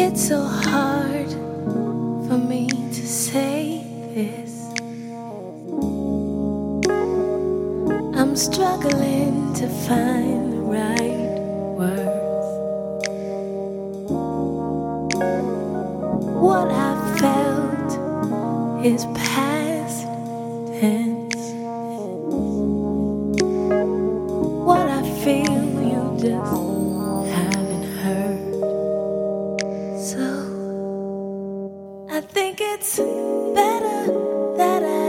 It's so hard for me to say this. I'm struggling to find the right words. What I felt is past tense. What I feel you just haven't heard. So I think it's better that I